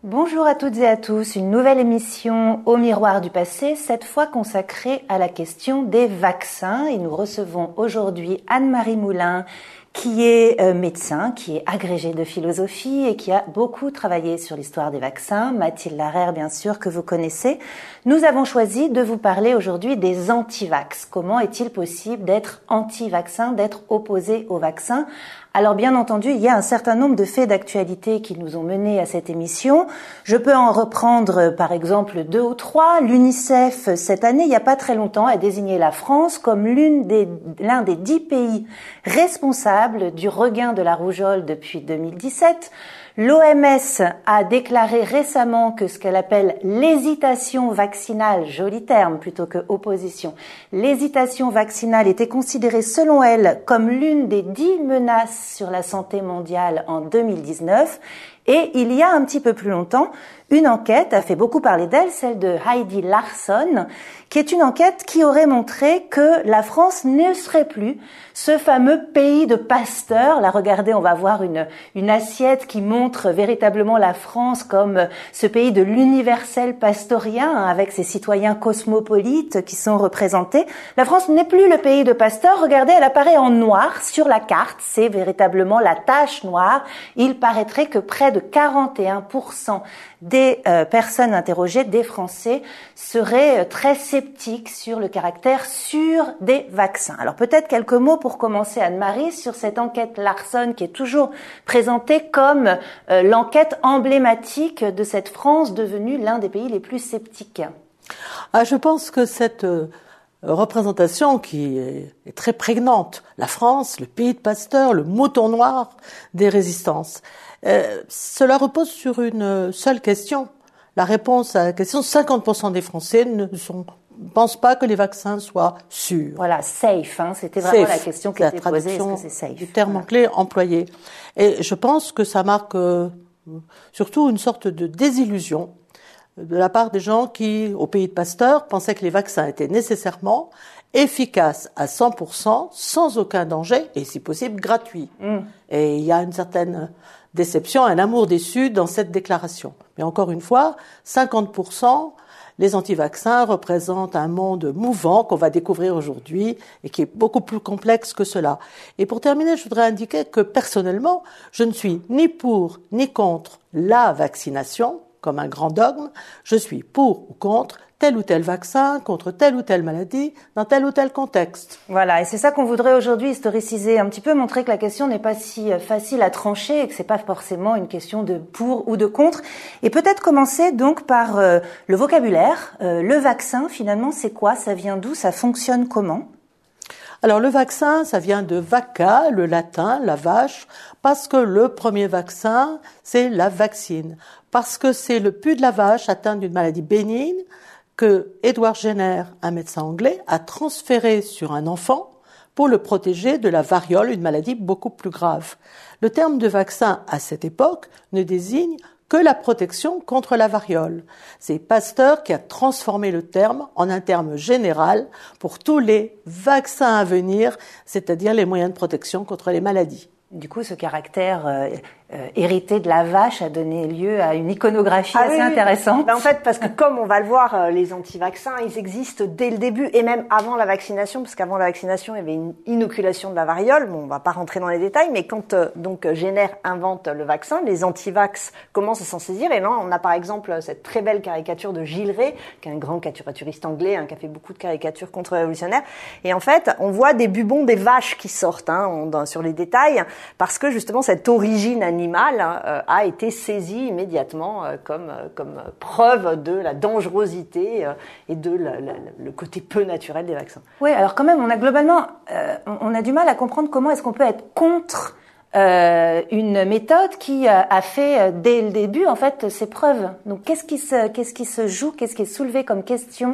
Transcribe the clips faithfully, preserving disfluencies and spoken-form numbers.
Bonjour à toutes et à tous, une nouvelle émission au miroir du passé, cette fois consacrée à la question des vaccins. Et nous recevons aujourd'hui Anne-Marie Moulin, qui est euh, médecin, qui est agrégée de philosophie et qui a beaucoup travaillé sur l'histoire des vaccins. Mathilde Larère, bien sûr, que vous connaissez. Nous avons choisi de vous parler aujourd'hui des anti-vax. Comment est-il possible d'être anti-vaccin, d'être opposé au vaccin ? Alors bien entendu, il y a un certain nombre de faits d'actualité qui nous ont menés à cette émission. Je peux en reprendre par exemple deux ou trois. L'UNICEF, cette année, il n'y a pas très longtemps, a désigné la France comme l'une des, l'un des dix pays responsables du regain de la rougeole depuis deux mille dix-sept. L'O M S a déclaré récemment que ce qu'elle appelle l'hésitation vaccinale, joli terme plutôt que opposition, l'hésitation vaccinale était considérée selon elle comme l'une des dix menaces sur la santé mondiale en deux mille dix-neuf. Et il y a un petit peu plus longtemps, une enquête a fait beaucoup parler d'elle, celle de Heidi Larsson, qui est une enquête qui aurait montré que la France ne serait plus ce fameux pays de Pasteur. Là, regardez, on va voir une, une assiette qui montre véritablement la France comme ce pays de l'universel pastorien, hein, avec ses citoyens cosmopolites qui sont représentés. La France n'est plus le pays de Pasteur. Regardez, elle apparaît en noir sur la carte. C'est véritablement la tache noire. Il paraîtrait que près de quarante et un pour cent des euh, personnes interrogées, des Français, seraient euh, très sceptiques sur le caractère sûr des vaccins. Alors peut-être quelques mots pour commencer, Anne-Marie, sur cette enquête Larsson qui est toujours présentée comme euh, l'enquête emblématique de cette France devenue l'un des pays les plus sceptiques. Ah, je pense que cette euh, représentation qui est, est très prégnante, la France, le pays de Pasteur, le mouton noir des résistances, Euh, cela repose sur une seule question. La réponse à la question, cinquante pour cent des Français ne sont, pensent pas que les vaccins soient sûrs. Voilà, safe, hein, c'était vraiment safe, la question qui était posée, est-ce que c'est safe ? Du terme voilà. anglais employé. Et je pense que ça marque euh, surtout une sorte de désillusion de la part des gens qui, au pays de Pasteur, pensaient que les vaccins étaient nécessairement efficaces à cent pour cent, sans aucun danger, et si possible gratuits. Mm. Et il y a une certaine déception, un amour déçu dans cette déclaration. Mais encore une fois, cinquante pour cent, les anti-vaccins représentent un monde mouvant qu'on va découvrir aujourd'hui et qui est beaucoup plus complexe que cela. Et pour terminer, je voudrais indiquer que personnellement, je ne suis ni pour ni contre la vaccination, comme un grand dogme. Je suis pour ou contre tel ou tel vaccin, contre telle ou telle maladie, dans tel ou tel contexte. Voilà, et c'est ça qu'on voudrait aujourd'hui historiciser, un petit peu montrer que la question n'est pas si facile à trancher et que c'est pas forcément une question de pour ou de contre. Et peut-être commencer donc par euh, le vocabulaire. Euh, le vaccin, finalement, c'est quoi ? Ça vient d'où ? Ça fonctionne comment ? Alors le vaccin, ça vient de vacca, le latin, la vache, parce que le premier vaccin, c'est la vaccine. Parce que c'est le pus de la vache atteint d'une maladie bénigne que Edward Jenner, un médecin anglais, a transféré sur un enfant pour le protéger de la variole, une maladie beaucoup plus grave. Le terme de vaccin, à cette époque, ne désigne que la protection contre la variole. C'est Pasteur qui a transformé le terme en un terme général pour tous les vaccins à venir, c'est-à-dire les moyens de protection contre les maladies. Du coup, ce caractère euh, euh, hérité de la vache a donné lieu à une iconographie ah, assez oui, intéressante. Ben, en fait, parce que comme on va le voir, les anti-vaccins, ils existent dès le début et même avant la vaccination, parce qu'avant la vaccination, il y avait une inoculation de la variole. Bon, on va pas rentrer dans les détails, mais quand euh, donc Jenner invente le vaccin, les anti-vax commencent à s'en saisir. Et là, on a par exemple cette très belle caricature de Gilles Rey, qui est un grand caricaturiste anglais, hein, qui a fait beaucoup de caricatures contre-révolutionnaires. Et en fait, on voit des bubons des vaches qui sortent hein, on, dans, sur les détails. Parce que justement cette origine animale euh, a été saisie immédiatement euh, comme euh, comme preuve de la dangerosité euh, et de la, la, le côté peu naturel des vaccins. Oui, alors quand même, on a globalement, euh, on a du mal à comprendre comment est-ce qu'on peut être contre euh, une méthode qui euh, a fait euh, dès le début en fait ses preuves. Donc qu'est-ce qui se qu'est-ce qui se joue, qu'est-ce qui est soulevé comme question?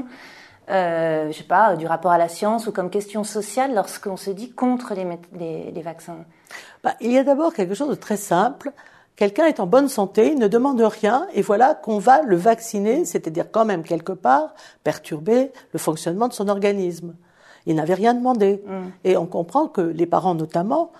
Euh, je sais pas, du rapport à la science ou comme question sociale lorsqu'on se dit contre les, les, les vaccins. Bah, il y a d'abord quelque chose de très simple. Quelqu'un est en bonne santé, il ne demande rien, et voilà qu'on va le vacciner, c'est-à-dire quand même quelque part perturber le fonctionnement de son organisme. Il n'avait rien demandé. Mmh. Et on comprend que les parents notamment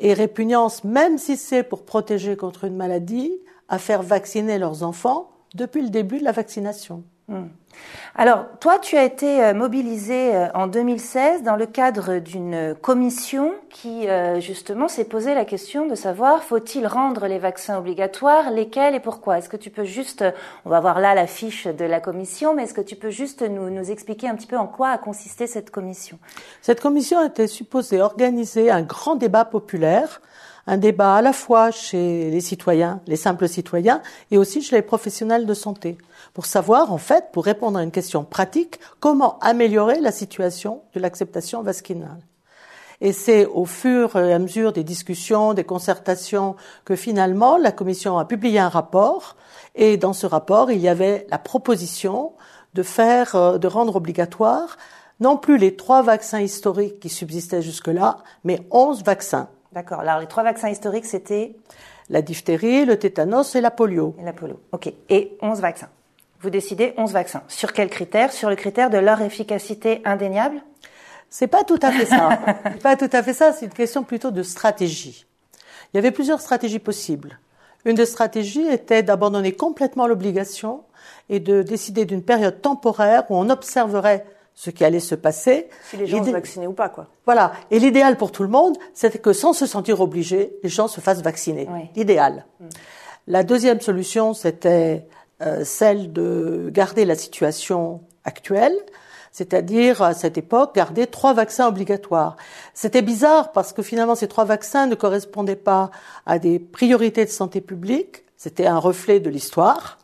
et répugnance, même si c'est pour protéger contre une maladie, à faire vacciner leurs enfants depuis le début de la vaccination. Mmh. Alors, toi, tu as été mobilisé en deux mille seize dans le cadre d'une commission qui, justement, s'est posé la question de savoir, faut-il rendre les vaccins obligatoires, lesquels et pourquoi? Est-ce que tu peux juste, on va voir là la fiche de la commission, mais est-ce que tu peux juste nous, nous expliquer un petit peu en quoi a consisté cette commission? Cette commission était supposée organiser un grand débat populaire, un débat à la fois chez les citoyens, les simples citoyens, et aussi chez les professionnels de santé, pour savoir, en fait, pour répondre à une question pratique, comment améliorer la situation de l'acceptation vaccinale. Et c'est au fur et à mesure des discussions, des concertations, que finalement la commission a publié un rapport, et dans ce rapport, il y avait la proposition de faire, de rendre obligatoire non plus les trois vaccins historiques qui subsistaient jusque-là, mais onze vaccins. D'accord. Alors, les trois vaccins historiques, c'était la diphtérie, le tétanos et la polio. Et la polio. OK. Et onze vaccins. Vous décidez onze vaccins. Sur quels critères? Sur le critère de leur efficacité indéniable? C'est pas tout à fait ça. C'est pas tout à fait ça. C'est une question plutôt de stratégie. Il y avait plusieurs stratégies possibles. Une des stratégies était d'abandonner complètement l'obligation et de décider d'une période temporaire où on observerait ce qui allait se passer. Si les gens se vaccinaient ou pas, quoi. Voilà. Et l'idéal pour tout le monde, c'était que sans se sentir obligés, les gens se fassent vacciner. Oui. L'idéal. Mmh. La deuxième solution, c'était euh, celle de garder la situation actuelle, c'est-à-dire à cette époque, garder trois vaccins obligatoires. C'était bizarre parce que finalement, ces trois vaccins ne correspondaient pas à des priorités de santé publique. C'était un reflet de l'histoire.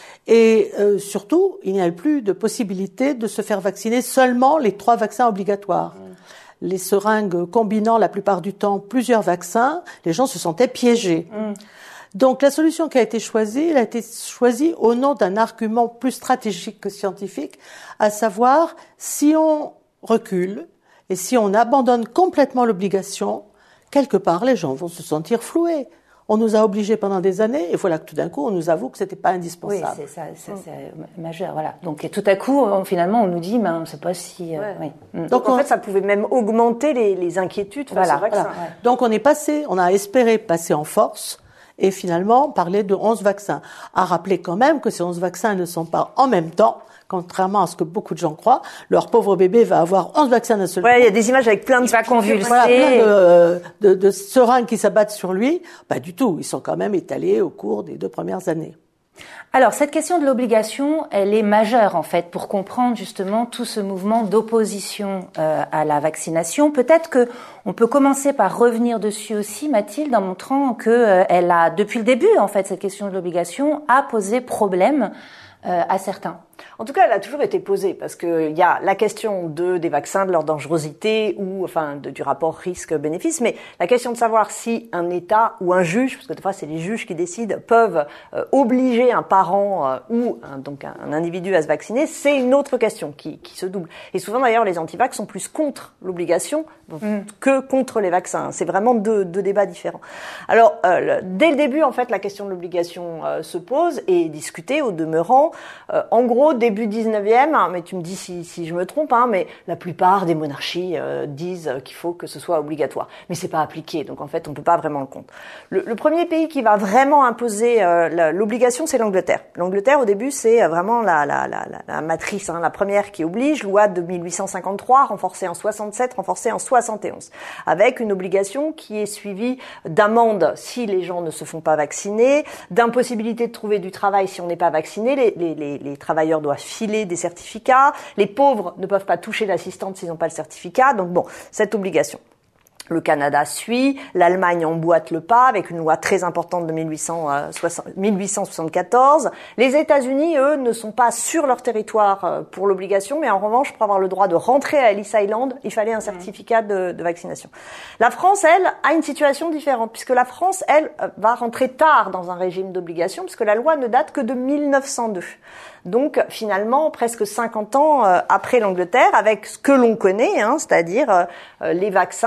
Et euh, surtout, il n'y avait plus de possibilité de se faire vacciner seulement les trois vaccins obligatoires. Mmh. Les seringues combinant la plupart du temps plusieurs vaccins, les gens se sentaient piégés. Mmh. Donc la solution qui a été choisie, elle a été choisie au nom d'un argument plus stratégique que scientifique, à savoir si on recule et si on abandonne complètement l'obligation, quelque part les gens vont se sentir floués. On nous a obligés pendant des années, et voilà que tout d'un coup, on nous avoue que c'était pas indispensable. Oui, c'est ça, ça mmh. c'est majeur, voilà. Donc tout à coup, on, finalement, on nous dit, ben, c'est pas si. Euh, ouais. oui. Donc, Donc en on... fait, ça pouvait même augmenter les, les inquiétudes face voilà, au vaccin. Voilà. Ouais. Donc on est passé, on a espéré passer en force, et finalement parler de onze vaccins. À rappeler quand même que ces onze vaccins ne sont pas en même temps. Contrairement à ce que beaucoup de gens croient, leur pauvre bébé va avoir onze vaccins d'un seul coup. Ouais, il y a des images avec plein de... Il va convulser. Voilà, plein de, de, de seringues qui s'abattent sur lui. Pas du tout. Ils sont quand même étalés au cours des deux premières années. Alors, cette question de l'obligation, elle est majeure, en fait, pour comprendre justement tout ce mouvement d'opposition euh, à la vaccination. Peut-être que on peut commencer par revenir dessus aussi, Mathilde, en montrant que euh, elle a, depuis le début, en fait, cette question de l'obligation a posé problème euh, à certains. En tout cas, elle a toujours été posée parce que il y a la question de des vaccins, de leur dangerosité ou enfin de, du rapport risque-bénéfice, mais la question de savoir si un État ou un juge, parce que des fois c'est les juges qui décident, peuvent euh, obliger un parent euh, ou un, donc un, un individu à se vacciner, c'est une autre question qui, qui se double. Et souvent d'ailleurs, les antivax sont plus contre l'obligation mm. que contre les vaccins. C'est vraiment deux, deux débats différents. Alors, euh, le, dès le début, en fait, la question de l'obligation euh, se pose et est discutée au demeurant. Euh, en gros, début dix-neuvième, mais tu me dis si, si je me trompe, hein, mais la plupart des monarchies euh, disent qu'il faut que ce soit obligatoire. Mais c'est pas appliqué, donc en fait, on peut pas vraiment le compte. Le, le premier pays qui va vraiment imposer euh, l'obligation, c'est l'Angleterre. L'Angleterre, au début, c'est vraiment la, la, la, la, la matrice, hein, la première qui oblige, loi de mille huit cent cinquante-trois, renforcée en soixante-sept, renforcée en soixante et onze, avec une obligation qui est suivie d'amendes si les gens ne se font pas vacciner, d'impossibilité de trouver du travail si on n'est pas vacciné, les, les, les, les travailleurs doivent filer des certificats, les pauvres ne peuvent pas toucher l'assistante s'ils n'ont pas le certificat, donc bon, cette obligation. Le Canada suit, l'Allemagne emboîte le pas avec une loi très importante de mille huit cent soixante-quatorze. Les États-Unis, eux, ne sont pas sur leur territoire pour l'obligation, mais en revanche, pour avoir le droit de rentrer à Ellis Island, il fallait un certificat de, de vaccination. La France, elle, a une situation différente, puisque la France, elle, va rentrer tard dans un régime d'obligation, puisque la loi ne date que de mille neuf cent deux. Donc, finalement, presque cinquante ans euh, après l'Angleterre, avec ce que l'on connaît, hein, c'est-à-dire euh, les vaccins euh,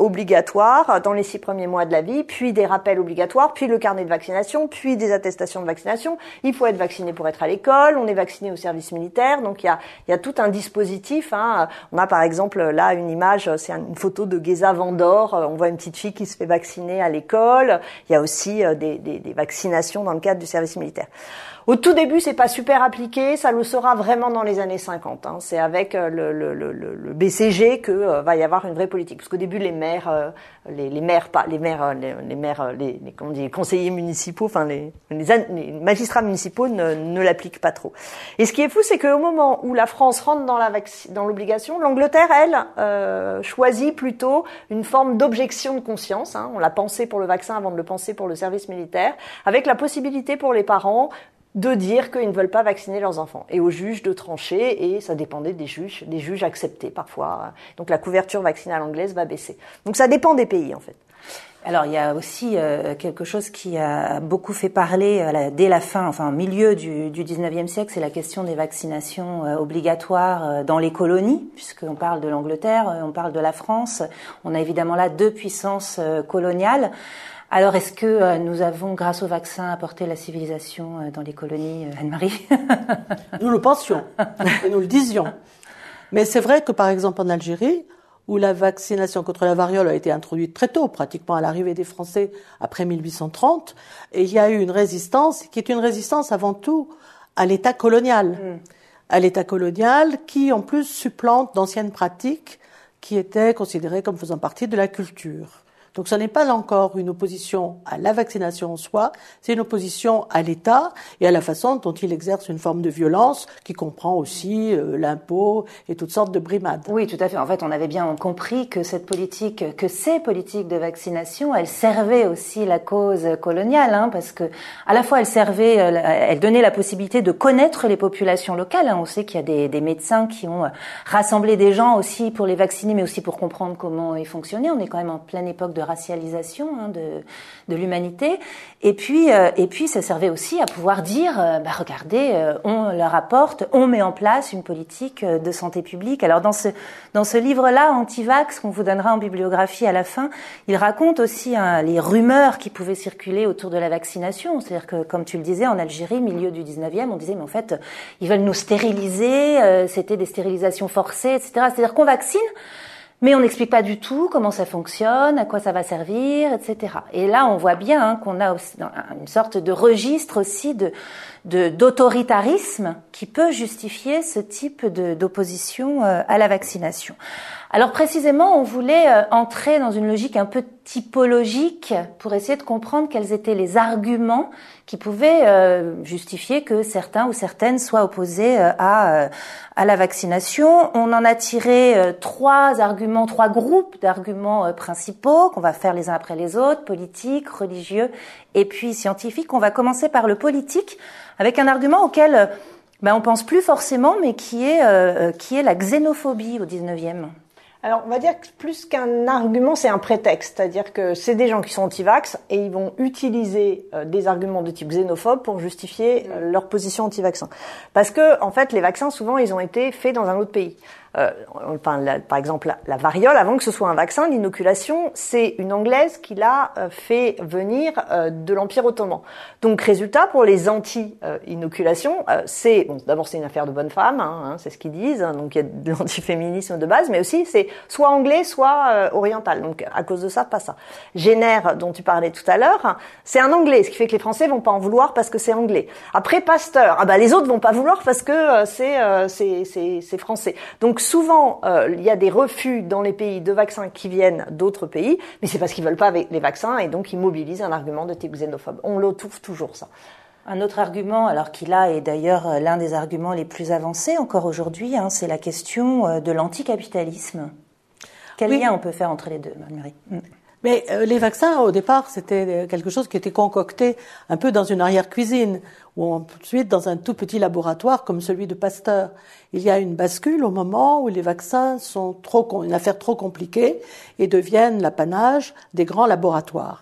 obligatoires dans les six premiers mois de la vie, puis des rappels obligatoires, puis le carnet de vaccination, puis des attestations de vaccination. Il faut être vacciné pour être à l'école, on est vacciné au service militaire, donc il y a, il y a tout un dispositif. Hein. On a par exemple là une image, c'est une photo de Geza Vandor, on voit une petite fille qui se fait vacciner à l'école. Il y a aussi des, des, des vaccinations dans le cadre du service militaire. Au tout début, c'est pas super appliqué, ça le sera vraiment dans les années cinquante. Hein. C'est avec le, le, le, le B C G que euh, va y avoir une vraie politique. Parce qu'au début, les maires, euh, les, les maires, pas les maires, les, les maires, les, les, comment on dit, les conseillers municipaux, enfin les, les, les magistrats municipaux ne, ne l'appliquent pas trop. Et ce qui est fou, c'est qu'au moment où la France rentre dans la vac- dans l'obligation, l'Angleterre, elle, euh, choisit plutôt une forme d'objection de conscience. Hein. On l'a pensé pour le vaccin avant de le penser pour le service militaire, avec la possibilité pour les parents de dire qu'ils ne veulent pas vacciner leurs enfants, et aux juges de trancher, et ça dépendait des juges, des juges acceptés parfois. Donc la couverture vaccinale anglaise va baisser. Donc ça dépend des pays en fait. Alors il y a aussi euh, quelque chose qui a beaucoup fait parler euh, la, dès la fin, enfin milieu du, du dix-neuvième siècle, c'est la question des vaccinations euh, obligatoires euh, dans les colonies, puisqu'on parle de l'Angleterre, euh, on parle de la France. On a évidemment là deux puissances euh, coloniales. Alors, est-ce que euh, nous avons, grâce au vaccin, apporté la civilisation euh, dans les colonies, euh, Anne-Marie? Nous le pensions, et nous le disions. Mais c'est vrai que, par exemple, en Algérie, où la vaccination contre la variole a été introduite très tôt, pratiquement à l'arrivée des Français après mille huit cent trente, et il y a eu une résistance qui est une résistance avant tout à l'État colonial. Mm. À l'État colonial qui, en plus, supplante d'anciennes pratiques qui étaient considérées comme faisant partie de la culture. Donc ce n'est pas encore une opposition à la vaccination en soi, c'est une opposition à l'État et à la façon dont il exerce une forme de violence qui comprend aussi euh, l'impôt et toutes sortes de brimades. Oui, tout à fait. En fait, on avait bien compris que cette politique, que ces politiques de vaccination, elles servaient aussi la cause coloniale, hein, parce que à la fois elles servaient, elles donnaient la possibilité de connaître les populations locales. Hein. On sait qu'il y a des, des médecins qui ont rassemblé des gens aussi pour les vacciner, mais aussi pour comprendre comment ils fonctionnaient. On est quand même en pleine époque de racialisation hein, de, de l'humanité. Et puis, euh, et puis, ça servait aussi à pouvoir dire, euh, bah, regardez, euh, on leur apporte, on met en place une politique de santé publique. Alors, dans ce, dans ce livre-là, Antivax, qu'on vous donnera en bibliographie à la fin, il raconte aussi hein, les rumeurs qui pouvaient circuler autour de la vaccination. C'est-à-dire que, comme tu le disais, en Algérie, milieu du dix-neuvième, on disait, mais en fait, ils veulent nous stériliser, euh, c'était des stérilisations forcées, et cetera. C'est-à-dire qu'on vaccine, mais on n'explique pas du tout comment ça fonctionne, à quoi ça va servir, et cetera. Et là, on voit bien hein, qu'on a aussi une sorte de registre aussi de, de d'autoritarisme qui peut justifier ce type de, d'opposition euh, à la vaccination. Alors précisément, on voulait euh, entrer dans une logique un peu typologique pour essayer de comprendre quels étaient les arguments qui pouvaient euh, justifier que certains ou certaines soient opposés euh, à euh, à la vaccination. On en a tiré euh, trois arguments, trois groupes d'arguments euh, principaux qu'on va faire les uns après les autres, politiques, religieux et puis scientifiques. On va commencer par le politique avec un argument auquel euh, ben on pense plus forcément, mais qui est euh, qui est la xénophobie au dix-neuvième. Alors, on va dire que plus qu'un argument, c'est un prétexte. C'est-à-dire que c'est des gens qui sont anti-vax et ils vont utiliser euh, des arguments de type xénophobe pour justifier euh, leur position anti-vaccin. Parce que, en fait, les vaccins, souvent, ils ont été faits dans un autre pays. Euh, enfin, la, par exemple, la, la variole, avant que ce soit un vaccin, l'inoculation, c'est une Anglaise qui l'a euh, fait venir euh, de l'Empire ottoman. Donc, résultat, pour les anti-inoculations, euh, c'est, bon, d'abord, c'est une affaire de bonne femme, hein, hein, c'est ce qu'ils disent, hein, donc il y a de l'antiféminisme de base, mais aussi, c'est soit anglais, soit euh, oriental. Donc, à cause de ça, pas ça. Jenner, dont tu parlais tout à l'heure, hein, c'est un anglais, ce qui fait que les Français vont pas en vouloir parce que c'est anglais. Après, Pasteur, ah bah, les autres vont pas vouloir parce que euh, c'est, euh, c'est, c'est, c'est français. Donc, souvent, euh, il y a des refus dans les pays de vaccins qui viennent d'autres pays, mais c'est parce qu'ils veulent pas avec les vaccins et donc ils mobilisent un argument de type xénophobe. On le trouve toujours, ça. Un autre argument, alors qui là est d'ailleurs l'un des arguments les plus avancés encore aujourd'hui, hein, c'est la question de l'anticapitalisme. Quel oui. lien on peut faire entre les deux, Marie? Mais euh, les vaccins, au départ, c'était quelque chose qui était concocté un peu dans une arrière-cuisine, ou ensuite dans un tout petit laboratoire comme celui de Pasteur. Il y a une bascule au moment où les vaccins sont trop une affaire trop compliquée et deviennent l'apanage des grands laboratoires.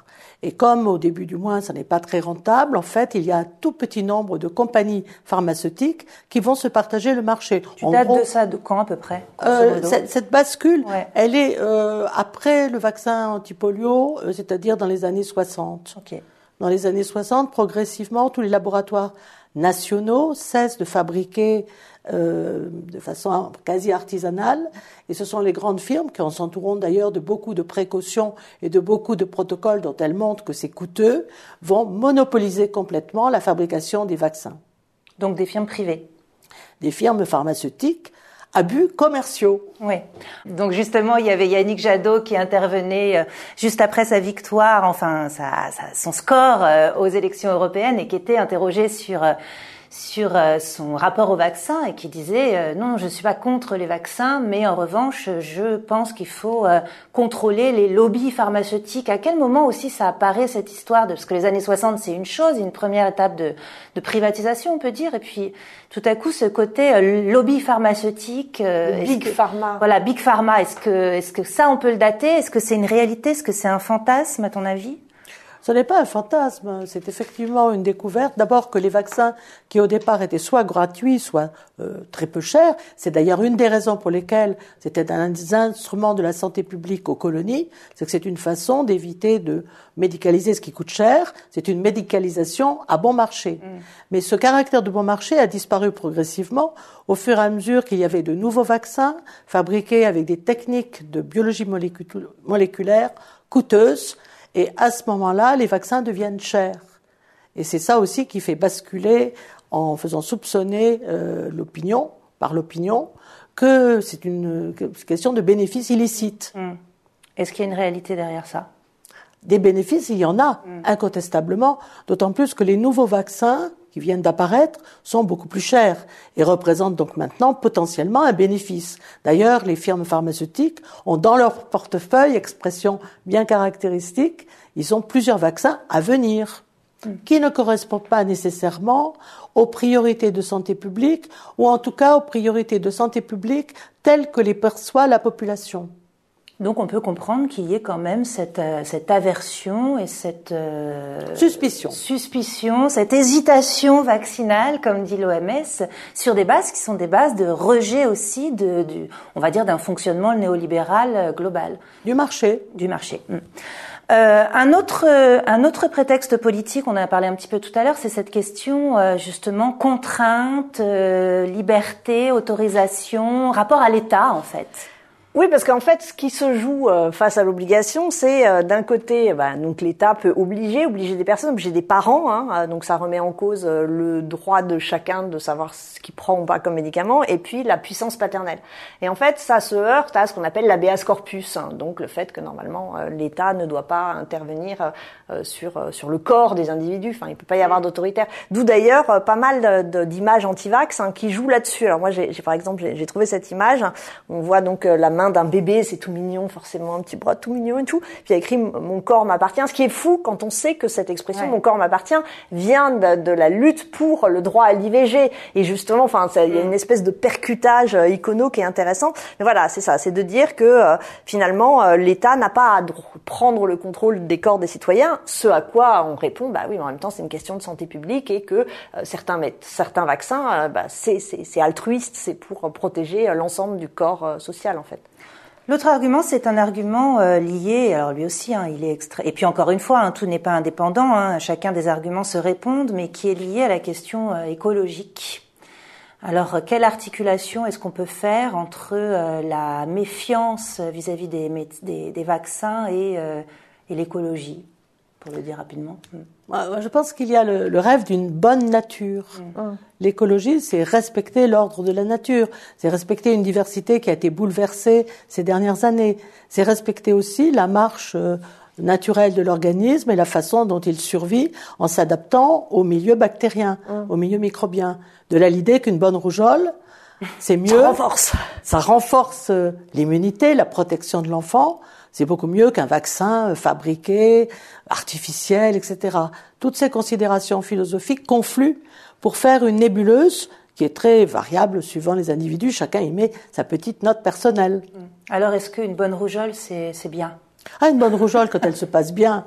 Et comme au début du mois, ça n'est pas très rentable, en fait, il y a un tout petit nombre de compagnies pharmaceutiques qui vont se partager le marché. Tu dates de ça de quand à peu près? euh, cette, cette bascule, ouais. elle est euh, après le vaccin anti-polio, euh, c'est-à-dire dans les années soixante. Okay. Dans les années soixante, progressivement, tous les laboratoires nationaux cessent de fabriquer euh, de façon quasi artisanale, et ce sont les grandes firmes qui en s'entourant d'ailleurs de beaucoup de précautions et de beaucoup de protocoles dont elles montrent que c'est coûteux, vont monopoliser complètement la fabrication des vaccins. Donc des firmes privées. Des firmes pharmaceutiques à buts commerciaux. Oui. Donc justement, il y avait Yannick Jadot qui intervenait euh, juste après sa victoire, enfin sa, sa, son score euh, aux élections européennes, et qui était interrogé sur euh, sur euh, son rapport au vaccin, et qui disait euh, non, je suis pas contre les vaccins, mais en revanche, je pense qu'il faut euh, contrôler les lobbies pharmaceutiques. À quel moment aussi ça apparaît, cette histoire de, parce que les années soixante, c'est une chose, une première étape de, de privatisation, on peut dire, et puis tout à coup, ce côté euh, lobby pharmaceutique, euh, big que, pharma. Voilà, big pharma. Est-ce que, est-ce que ça, on peut le dater? Est-ce que c'est une réalité? Est-ce que c'est un fantasme, à ton avis? Ce n'est pas un fantasme, c'est effectivement une découverte. D'abord que les vaccins qui au départ étaient soit gratuits, soit euh, très peu chers, c'est d'ailleurs une des raisons pour lesquelles c'était un des instruments de la santé publique aux colonies, c'est que c'est une façon d'éviter de médicaliser ce qui coûte cher, c'est une médicalisation à bon marché. Mmh. Mais ce caractère de bon marché a disparu progressivement au fur et à mesure qu'il y avait de nouveaux vaccins fabriqués avec des techniques de biologie molécul- moléculaire coûteuses. Et à ce moment-là, les vaccins deviennent chers. Et c'est ça aussi qui fait basculer, en faisant soupçonner euh, l'opinion, par l'opinion, que c'est une question de bénéfices illicites. Mmh. Est-ce qu'il y a une réalité derrière ça? Des bénéfices, il y en a, mmh. incontestablement, d'autant plus que les nouveaux vaccins qui viennent d'apparaître sont beaucoup plus chers et représentent donc maintenant potentiellement un bénéfice. D'ailleurs, les firmes pharmaceutiques ont dans leur portefeuille, expression bien caractéristique, ils ont plusieurs vaccins à venir mmh. qui ne correspondent pas nécessairement aux priorités de santé publique ou en tout cas aux priorités de santé publique telles que les perçoit la population. Donc on peut comprendre qu'il y ait quand même cette, euh, cette aversion et cette euh, suspicion. suspicion, cette hésitation vaccinale, comme dit l'O M S, sur des bases qui sont des bases de rejet aussi, de, du, on va dire, d'un fonctionnement néolibéral global. Du marché. Du marché. Mmh. Euh, un autre, un autre prétexte politique, on en a parlé un petit peu tout à l'heure, c'est cette question euh, justement contrainte, euh, liberté, autorisation, rapport à l'État en fait. Oui, parce qu'en fait, ce qui se joue euh, face à l'obligation, c'est euh, d'un côté, bah, donc l'État peut obliger, obliger des personnes, obliger des parents, hein, euh, donc ça remet en cause euh, le droit de chacun de savoir ce qu'il prend ou pas comme médicament, et puis la puissance paternelle. Et en fait, ça se heurte à ce qu'on appelle l'habeas corpus, hein, donc le fait que normalement euh, l'État ne doit pas intervenir euh, sur euh, sur le corps des individus. Enfin, il peut pas y avoir d'autoritaire. D'où d'ailleurs euh, pas mal de, de, d'images anti-vax hein, qui jouent là-dessus. Alors moi, j'ai, j'ai par exemple, j'ai, j'ai trouvé cette image. On voit donc euh, la main d'un bébé, c'est tout mignon, forcément, un petit bras tout mignon et tout. Puis il y a écrit « Mon corps m'appartient », ce qui est fou quand on sait que cette expression ouais. « Mon corps m'appartient » vient de, de la lutte pour le droit à l'I V G. Et justement, enfin, il y a une espèce de percutage euh, icono qui est intéressant. Mais voilà, c'est ça, c'est de dire que euh, finalement, euh, l'État n'a pas à d- prendre le contrôle des corps des citoyens, ce à quoi on répond, bah oui, mais en même temps, c'est une question de santé publique et que euh, certains, certains vaccins, euh, bah, c'est, c'est, c'est altruiste, c'est pour protéger euh, l'ensemble du corps euh, social, en fait. L'autre argument, c'est un argument euh, lié, alors lui aussi, hein, il est extra... et puis encore une fois, hein, tout n'est pas indépendant, hein, chacun des arguments se répondent, mais qui est lié à la question euh, écologique. Alors, quelle articulation est-ce qu'on peut faire entre euh, la méfiance vis-à-vis des, des, des vaccins et, euh, et l'écologie, pour le dire rapidement? Je pense qu'il y a le, le rêve d'une bonne nature. Mmh. L'écologie, c'est respecter l'ordre de la nature, c'est respecter une diversité qui a été bouleversée ces dernières années, c'est respecter aussi la marche euh, naturelle de l'organisme et la façon dont il survit en s'adaptant au milieu bactérien, mmh. au milieu microbien. De là l'idée qu'une bonne rougeole, c'est mieux. Ça renforce. Ça renforce l'immunité, la protection de l'enfant. C'est beaucoup mieux qu'un vaccin fabriqué, artificiel, et cetera. Toutes ces considérations philosophiques confluent pour faire une nébuleuse qui est très variable suivant les individus. Chacun y met sa petite note personnelle. Alors, est-ce qu'une bonne rougeole, c'est, c'est bien? Ah, une bonne rougeole, quand elle se passe bien,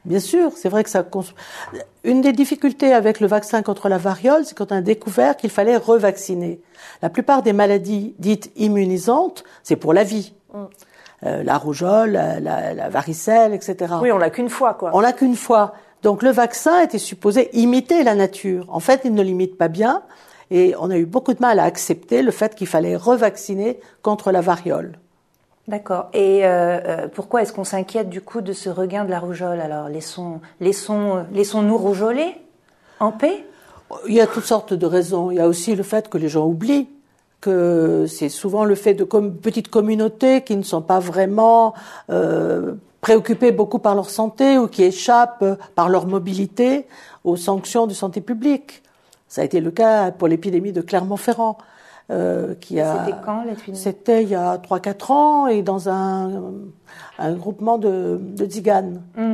Bien sûr, c'est vrai que ça... Cons... Une des difficultés avec le vaccin contre la variole, c'est qu'on a découvert qu'il fallait revacciner. La plupart des maladies dites immunisantes, c'est pour la vie. Mm. Euh, la rougeole, la, la, la varicelle, et cetera. Oui, on l'a qu'une fois, quoi. On l'a qu'une fois. Donc le vaccin était supposé imiter la nature. En fait, il ne l'imite pas bien. Et on a eu beaucoup de mal à accepter le fait qu'il fallait revacciner contre la variole. D'accord. Et euh, pourquoi est-ce qu'on s'inquiète du coup de ce regain de la rougeole? Alors, laissons, laissons, laissons-nous rougeoler en paix? Il y a toutes sortes de raisons. Il y a aussi le fait que les gens oublient que c'est souvent le fait de com- petites communautés qui ne sont pas vraiment euh, préoccupées beaucoup par leur santé ou qui échappent par leur mobilité aux sanctions de santé publique. Ça a été le cas pour l'épidémie de Clermont-Ferrand. Euh, qui a, c'était quand l'épidémie? C'était il y a trois quatre ans et dans un, un groupement de, de tziganes. Mm.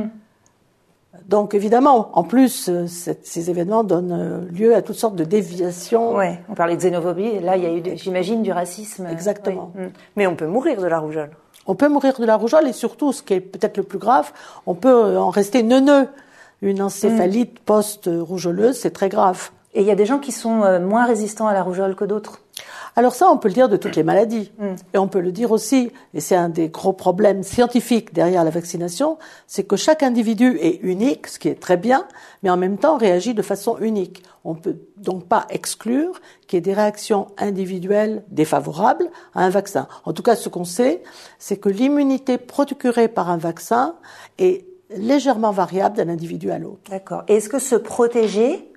Donc évidemment, en plus, cette, ces événements donnent lieu à toutes sortes de déviations. Oui, on parlait de xénophobie, et là il y a eu, j'imagine, du racisme. Exactement. Oui. Mais on peut mourir de la rougeole. On peut mourir de la rougeole et surtout, ce qui est peut-être le plus grave, on peut en rester neuneux. Une encéphalite mm. post-rougeoleuse, c'est très grave. Et il y a des gens qui sont moins résistants à la rougeole que d'autres? Alors ça, on peut le dire de toutes les maladies. Mm. Et on peut le dire aussi, et c'est un des gros problèmes scientifiques derrière la vaccination, c'est que chaque individu est unique, ce qui est très bien, mais en même temps réagit de façon unique. On ne peut donc pas exclure qu'il y ait des réactions individuelles défavorables à un vaccin. En tout cas, ce qu'on sait, c'est que l'immunité procurée par un vaccin est légèrement variable d'un individu à l'autre. D'accord. Et est-ce que se protéger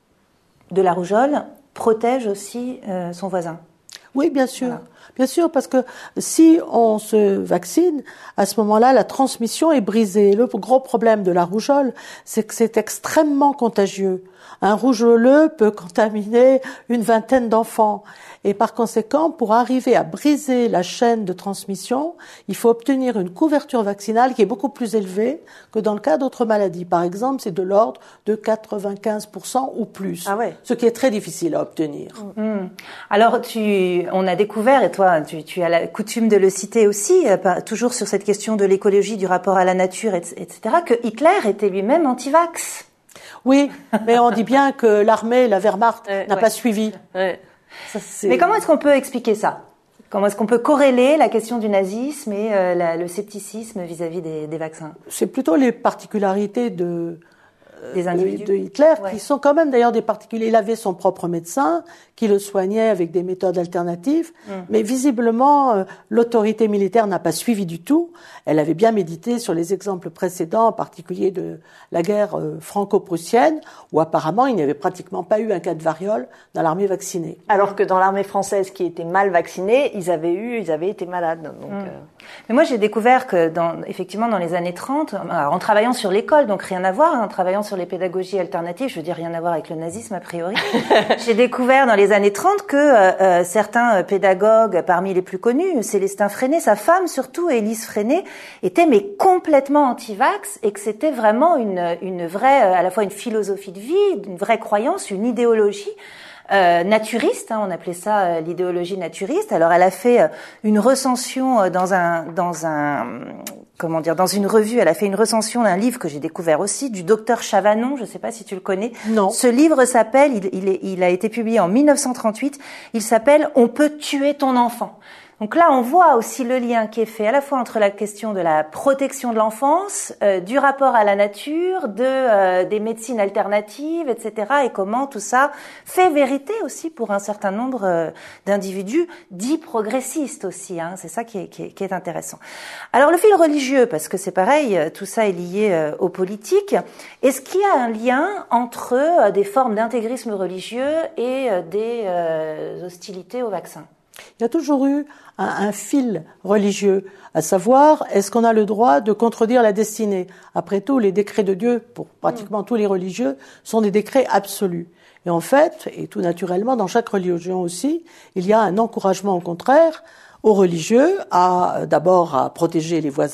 de la rougeole protège aussi euh, son voisin? Oui, bien sûr. Voilà. Bien sûr, parce que si on se vaccine, à ce moment-là, la transmission est brisée. Le gros problème de la rougeole, c'est que c'est extrêmement contagieux. Un rougeoleux peut contaminer une vingtaine d'enfants. Et par conséquent, pour arriver à briser la chaîne de transmission, il faut obtenir une couverture vaccinale qui est beaucoup plus élevée que dans le cas d'autres maladies. Par exemple, c'est de l'ordre de quatre-vingt-quinze pour cent ou plus. Ah ouais. Ce qui est très difficile à obtenir. Mmh. Alors, tu, on a découvert, et toi, tu, tu as la coutume de le citer aussi, euh, toujours sur cette question de l'écologie, du rapport à la nature, et cetera, que Hitler était lui-même anti-vax. Oui, mais on dit bien que l'armée, la Wehrmacht, euh, n'a ouais. pas suivi. Ouais. Ça, mais comment est-ce qu'on peut expliquer ça? Comment est-ce qu'on peut corréler la question du nazisme et euh, la, le scepticisme vis-à-vis des, des vaccins? C'est plutôt les particularités de, des individus. de, de Hitler, ouais. qui sont quand même d'ailleurs des particuliers. Il avait son propre médecin, qui le soignait avec des méthodes alternatives, mm. mais visiblement, euh, l'autorité militaire n'a pas suivi du tout. Elle avait bien médité sur les exemples précédents, en particulier de la guerre euh, franco-prussienne, où apparemment il n'y avait pratiquement pas eu un cas de variole dans l'armée vaccinée. Alors que dans l'armée française qui était mal vaccinée, ils avaient eu, ils avaient été malades. Donc, mm. euh... Mais moi, j'ai découvert que, dans, effectivement, dans les années trente, alors, en travaillant sur l'école, donc rien à voir, hein, en travaillant sur les pédagogies alternatives, je veux dire rien à voir avec le nazisme a priori, j'ai découvert dans les années trente que euh, certains pédagogues, parmi les plus connus, Célestin Freinet, sa femme surtout, Élise Freinet, étaient mais complètement anti-vax et que c'était vraiment une, une vraie, à la fois une philosophie de vie, une vraie croyance, une idéologie Euh, naturiste, hein, on appelait ça euh, l'idéologie naturiste. Alors elle a fait euh, une recension euh, dans un dans un comment dire dans une revue. Elle a fait une recension d'un livre que j'ai découvert aussi du docteur Chavanon. Je ne sais pas si tu le connais. Non. Ce livre s'appelle, il, il, est, il a été publié en mille neuf cent trente-huit. Il s'appelle On peut tuer ton enfant. Donc là, on voit aussi le lien qui est fait à la fois entre la question de la protection de l'enfance, euh, du rapport à la nature, de euh, des médecines alternatives, et cetera, et comment tout ça fait vérité aussi pour un certain nombre euh, d'individus dits progressistes aussi. Hein, c'est ça qui est, qui, est, qui est intéressant. Alors le fil religieux, parce que c'est pareil, tout ça est lié euh, aux politiques. Est-ce qu'il y a un lien entre euh, des formes d'intégrisme religieux et euh, des euh, hostilités au vaccin? Il y a toujours eu un, un fil religieux, à savoir, est-ce qu'on a le droit de contredire la destinée? Après tout, les décrets de Dieu, pour pratiquement tous les religieux, sont des décrets absolus. Et en fait, et tout naturellement, dans chaque religion aussi, il y a un encouragement au contraire aux religieux à, d'abord, à protéger les voisins,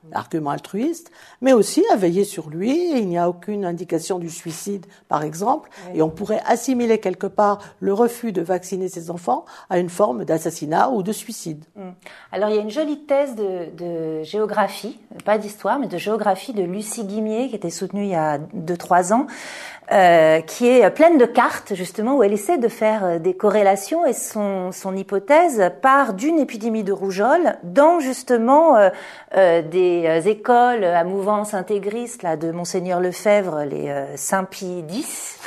argument altruiste, mais aussi à veiller sur lui. Il n'y a aucune indication du suicide, par exemple, oui. Et on pourrait assimiler quelque part le refus de vacciner ses enfants à une forme d'assassinat ou de suicide. Alors il y a une jolie thèse de, de géographie, pas d'histoire, mais de géographie de Lucie Guimier, qui était soutenue il y a deux trois ans, euh, qui est pleine de cartes, justement, où elle essaie de faire des corrélations, et son, son hypothèse part d'une épidémie de rougeole dans, justement, euh, euh, des écoles à mouvance intégriste là, de Monseigneur Lefebvre, les euh, Saint-Pie X.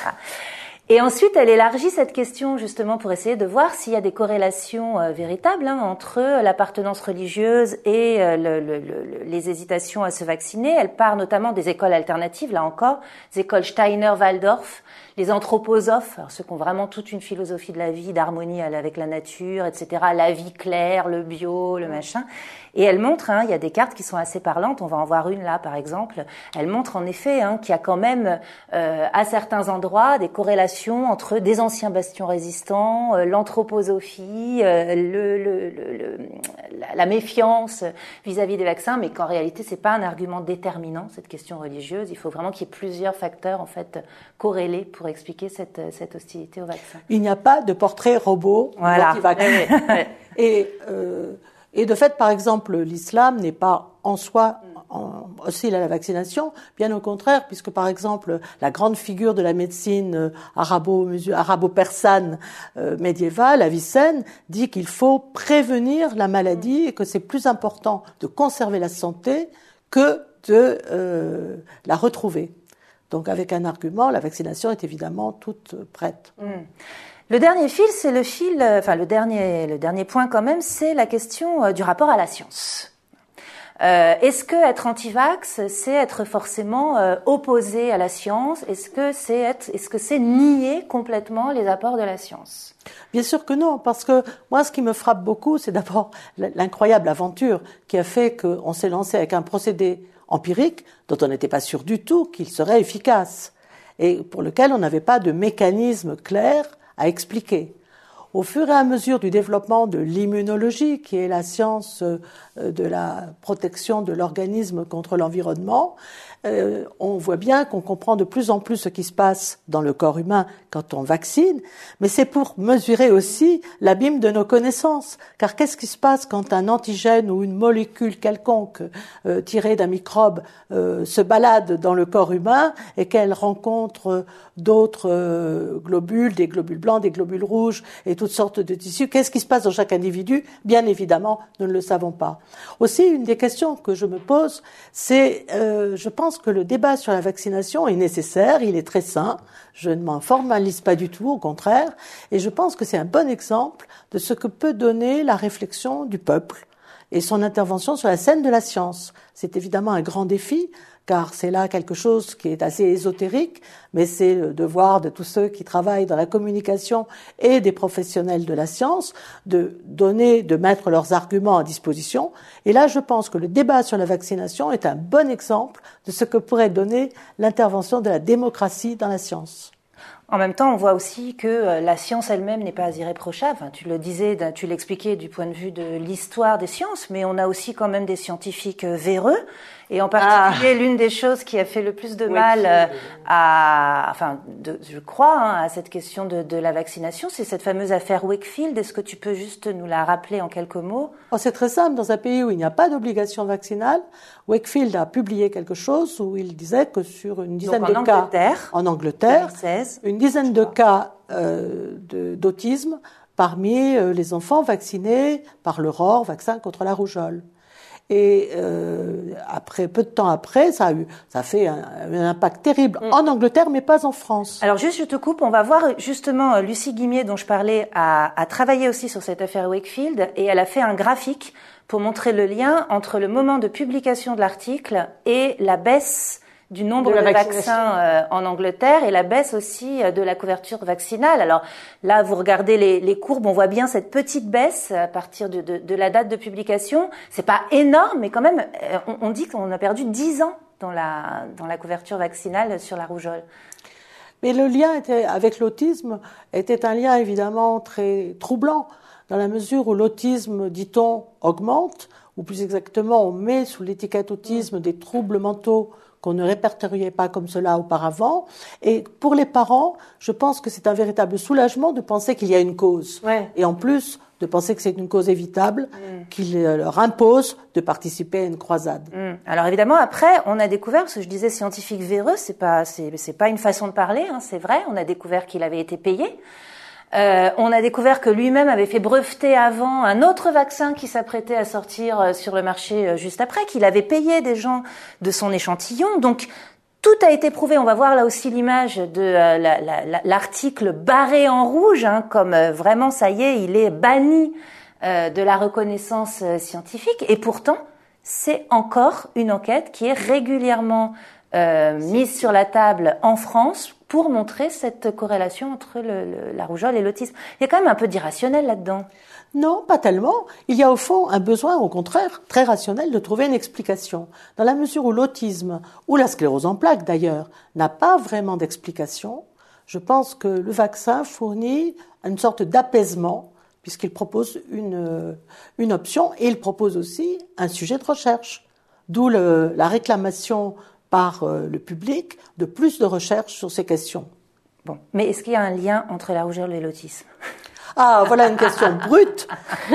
Et ensuite, elle élargit cette question justement pour essayer de voir s'il y a des corrélations euh, véritables hein, entre l'appartenance religieuse et euh, le, le, le, les hésitations à se vacciner. Elle part notamment des écoles alternatives, là encore, des écoles Steiner-Waldorf, les anthroposophes, alors ceux qui ont vraiment toute une philosophie de la vie, d'harmonie avec la nature, et cetera, la vie claire, le bio, le machin. Et elle montre, hein, il y a des cartes qui sont assez parlantes, on va en voir une là par exemple, elle montre en effet hein, qu'il y a quand même euh, à certains endroits des corrélations entre des anciens bastions résistants, euh, l'anthroposophie, euh, le, le, le, le, la, la méfiance vis-à-vis des vaccins, mais qu'en réalité c'est pas un argument déterminant cette question religieuse, il faut vraiment qu'il y ait plusieurs facteurs en fait corrélés pour expliquer cette, cette hostilité au vaccin. Il n'y a pas de portrait robot voilà. anti-vaccin. Et euh, Et de fait, par exemple, l'islam n'est pas en soi en, hostile à la vaccination, bien au contraire, puisque par exemple, la grande figure de la médecine arabo, arabo-persane euh, médiévale, Avicenne, dit qu'il faut prévenir la maladie et que c'est plus important de conserver la santé que de euh, la retrouver. Donc avec un argument, la vaccination est évidemment toute prête. Mmh. Le dernier fil, c'est le fil, enfin le dernier, le dernier point quand même, c'est la question euh, du rapport à la science. Euh, est-ce que être anti-vax, c'est être forcément euh, opposé à la science ? Est-ce que c'est être, est-ce que c'est nier complètement les apports de la science ? Bien sûr que non, parce que moi, ce qui me frappe beaucoup, c'est d'abord l'incroyable aventure qui a fait qu'on s'est lancé avec un procédé empirique dont on n'était pas sûr du tout qu'il serait efficace et pour lequel on n'avait pas de mécanisme clair à expliquer. Au fur et à mesure du développement de l'immunologie, qui est la science de la protection de l'organisme contre l'environnement, euh, on voit bien qu'on comprend de plus en plus ce qui se passe dans le corps humain quand on vaccine, mais c'est pour mesurer aussi l'abîme de nos connaissances. Car qu'est-ce qui se passe quand un antigène ou une molécule quelconque euh, tirée d'un microbe euh, se balade dans le corps humain et qu'elle rencontre d'autres euh, globules, des globules blancs, des globules rouges et toutes sortes de tissus. Qu'est-ce qui se passe dans chaque individu ? Bien évidemment, nous ne le savons pas. Aussi, une des questions que je me pose, c'est, euh, je pense que le débat sur la vaccination est nécessaire, il est très sain, je ne m'en formalise pas du tout, au contraire, et je pense que c'est un bon exemple de ce que peut donner la réflexion du peuple et son intervention sur la scène de la science. C'est évidemment un grand défi, car c'est là quelque chose qui est assez ésotérique, mais c'est le devoir de tous ceux qui travaillent dans la communication et des professionnels de la science de donner, de mettre leurs arguments à disposition. Et là, je pense que le débat sur la vaccination est un bon exemple de ce que pourrait donner l'intervention de la démocratie dans la science. En même temps, on voit aussi que la science elle-même n'est pas irréprochable. Enfin, tu le disais, tu l'expliquais du point de vue de l'histoire des sciences, mais on a aussi quand même des scientifiques véreux. Et en particulier, ah. l'une des choses qui a fait le plus de mal euh, à, enfin, de, je crois, hein, à cette question de, de la vaccination, c'est cette fameuse affaire Wakefield. Est-ce que tu peux juste nous la rappeler en quelques mots ? Oh, c'est très simple. Dans un pays où il n'y a pas d'obligation vaccinale, Wakefield a publié quelque chose où il disait que sur une dizaine Donc, en de cas Angleterre, en Angleterre, deux mille seize, une dizaine de cas euh, de, d'autisme parmi euh, les enfants vaccinés par l'Aurore, vaccin contre la rougeole. Et euh, après, peu de temps après, ça a eu, ça a fait un, un impact terrible mm. en Angleterre, mais pas en France. Alors juste, je te coupe, on va voir justement Lucie Guimier, dont je parlais, a, a travaillé aussi sur cette affaire Wakefield, et elle a fait un graphique pour montrer le lien entre le moment de publication de l'article et la baisse du nombre de, de vaccins euh, en Angleterre et la baisse aussi euh, de la couverture vaccinale. Alors là, vous regardez les, les courbes, on voit bien cette petite baisse à partir de, de, de la date de publication. C'est pas énorme, mais quand même, euh, on, on dit qu'on a perdu dix ans dans la, dans la couverture vaccinale sur la rougeole. Mais le lien était, avec l'autisme était un lien évidemment très troublant, dans la mesure où l'autisme, dit-on, augmente, ou plus exactement, on met sous l'étiquette autisme des troubles mentaux qu'on ne répertoriait pas comme cela auparavant. Et pour les parents, je pense que c'est un véritable soulagement de penser qu'il y a une cause. Ouais. Et en plus, de penser que c'est une cause évitable, mmh. qu'il leur impose de participer à une croisade. Mmh. Alors évidemment, après, on a découvert, ce que je disais scientifique véreux, c'est pas, c'est, c'est pas une façon de parler, hein, c'est vrai, on a découvert qu'il avait été payé. Euh, on a découvert que lui-même avait fait breveter avant un autre vaccin qui s'apprêtait à sortir euh, sur le marché euh, juste après, qu'il avait payé des gens de son échantillon. Donc, tout a été prouvé. On va voir là aussi l'image de euh, la, la, la, l'article barré en rouge, hein, comme euh, vraiment, ça y est, il est banni euh, de la reconnaissance euh, scientifique. Et pourtant, c'est encore une enquête qui est régulièrement euh, mise sur la table en France pour montrer cette corrélation entre le, le, la rougeole et l'autisme. Il y a quand même un peu d'irrationnel là-dedans. Non, pas tellement. Il y a au fond un besoin, au contraire, très rationnel de trouver une explication. Dans la mesure où l'autisme, ou la sclérose en plaques d'ailleurs, n'a pas vraiment d'explication, je pense que le vaccin fournit une sorte d'apaisement, puisqu'il propose une, une option, et il propose aussi un sujet de recherche. D'où le, la réclamation par le public de plus de recherche sur ces questions. Bon, mais est-ce qu'il y a un lien entre la rougeole et l'autisme ? Ah, voilà une question brute.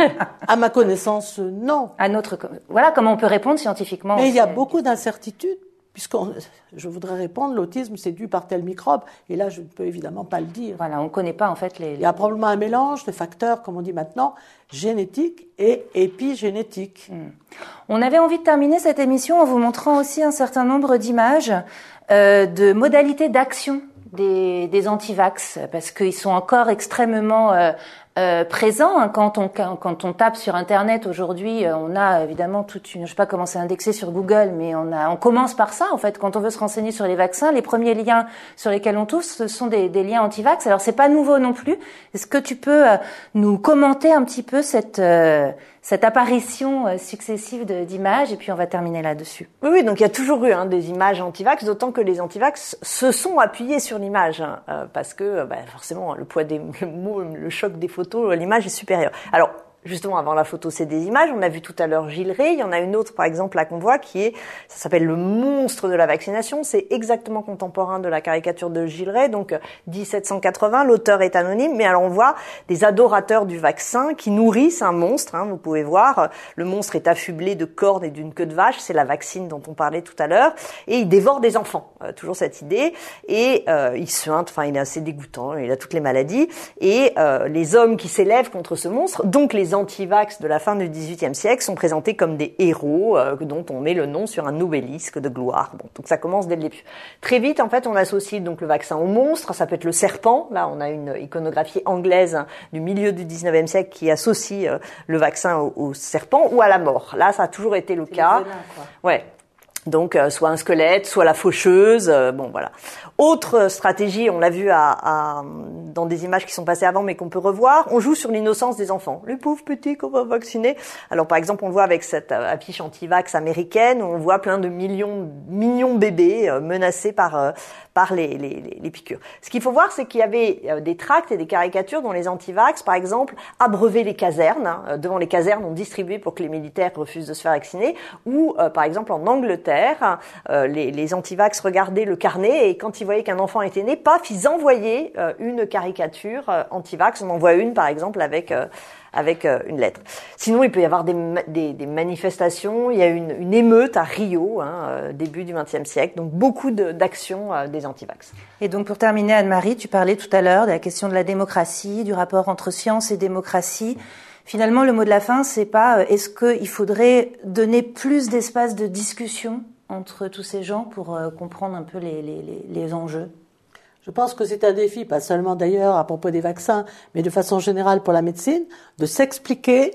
À ma connaissance, non. À notre, voilà comment on peut répondre scientifiquement. Mais il y a beaucoup d'incertitudes, puisque je voudrais répondre, l'autisme c'est dû par tel microbe, et là je ne peux évidemment pas le dire. Voilà, on ne connaît pas en fait les... Il y a probablement un mélange de facteurs, comme on dit maintenant, génétiques et épigénétiques. Mmh. On avait envie de terminer cette émission en vous montrant aussi un certain nombre d'images, euh, de modalités d'action des, des antivax, parce qu'ils sont encore extrêmement euh, euh, présents. Hein, quand on quand on tape sur Internet aujourd'hui, on a évidemment toute une, je sais pas comment c'est indexé sur Google, mais on a, on commence par ça en fait. Quand on veut se renseigner sur les vaccins, les premiers liens sur lesquels on touche, ce sont des, des liens antivax. Alors c'est pas nouveau non plus. Est-ce que tu peux euh, nous commenter un petit peu cette euh, cette apparition euh, successive de, d'images, et puis on va terminer là-dessus. Oui, oui, donc il y a toujours eu hein, des images antivax, d'autant que les antivax se sont appuyés sur l'image, hein, euh, parce que bah, forcément le poids des le, mot, le choc des photos, l'image est supérieure. Alors justement, avant la photo, c'est des images. On a vu tout à l'heure Gilles Rey. Il y en a une autre, par exemple, là qu'on voit, qui est, ça s'appelle le monstre de la vaccination. C'est exactement contemporain de la caricature de Gilles Rey. Donc, dix-sept cent quatre-vingts, l'auteur est anonyme. Mais alors, on voit des adorateurs du vaccin qui nourrissent un monstre. Hein, vous pouvez voir, le monstre est affublé de cornes et d'une queue de vache. C'est la vaccine dont on parlait tout à l'heure. Et il dévore des enfants. Euh, toujours cette idée. Et euh, il suinte. Enfin, il est assez dégoûtant. Il a toutes les maladies. Et euh, les hommes qui s'élèvent contre ce monstre, donc les anti-vax de la fin du dix-huitième siècle, sont présentés comme des héros euh, dont on met le nom sur un obélisque de gloire. Bon, donc ça commence dès le début. Très vite, en fait, on associe donc le vaccin au monstre. Ça peut être le serpent. Là, on a une iconographie anglaise hein, du milieu du dix-neuvième siècle qui associe euh, le vaccin au, au serpent ou à la mort. Là, ça a toujours été le C'est cas. le venin, quoi. Ouais. Donc, euh, soit un squelette, soit la faucheuse. Euh, bon, voilà. Autre stratégie, on l'a vu à, à, dans des images qui sont passées avant, mais qu'on peut revoir. On joue sur l'innocence des enfants. Les pauvres petits qu'on va vacciner. Alors, par exemple, on le voit avec cette affiche anti-vax américaine où on voit plein de millions, millions de bébés euh, menacés par euh, par les, les, les, les piqûres. Ce qu'il faut voir, c'est qu'il y avait euh, des tracts et des caricatures dont les anti-vax, par exemple, abreuvaient les casernes. Hein, devant les casernes, on distribuait pour que les militaires refusent de se faire vacciner. Ou, euh, par exemple, en Angleterre, euh, les, les anti-vax regardaient le carnet et quand ils voyaient qu'un enfant était né, paf, ils envoyaient euh, une caricature euh, anti-vax. On en voit une, par exemple, avec euh, avec euh, une lettre. Sinon, il peut y avoir des, des, des manifestations. Il y a une, une émeute à Rio, hein, euh, début du vingtième siècle. Donc, beaucoup de, d'actions euh, des anti-vax. Et donc, pour terminer, Anne-Marie, tu parlais tout à l'heure de la question de la démocratie, du rapport entre science et démocratie. Finalement, le mot de la fin, c'est pas euh, est-ce qu'il faudrait donner plus d'espace de discussion entre tous ces gens pour euh, comprendre un peu les, les, les, les enjeux? Je pense que c'est un défi, pas seulement d'ailleurs à propos des vaccins, mais de façon générale pour la médecine, de s'expliquer,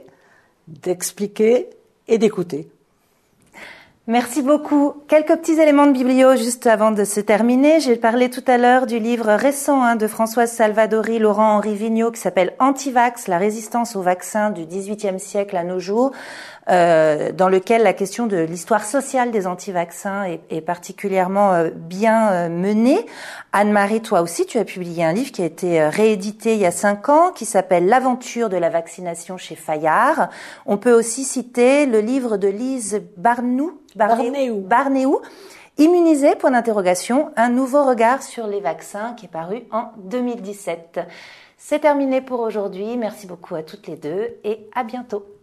d'expliquer et d'écouter. Merci beaucoup. Quelques petits éléments de biblio juste avant de se terminer. J'ai parlé tout à l'heure du livre récent hein, de Françoise Salvadori, Laurent-Henri Vigneault, qui s'appelle Antivax, la résistance aux vaccins du dix-huitième siècle à nos jours, euh, dans lequel la question de l'histoire sociale des antivaccins est, est particulièrement euh, bien euh, menée. Anne-Marie, toi aussi, tu as publié un livre qui a été réédité il y a cinq ans, qui s'appelle L'aventure de la vaccination chez Fayard. On peut aussi citer le livre de Lise Barnou, Barnéou. Barnéou, Immunisé, point d'interrogation, un nouveau regard sur les vaccins, qui est paru en deux mille dix-sept. C'est terminé pour aujourd'hui. Merci beaucoup à toutes les deux et à bientôt.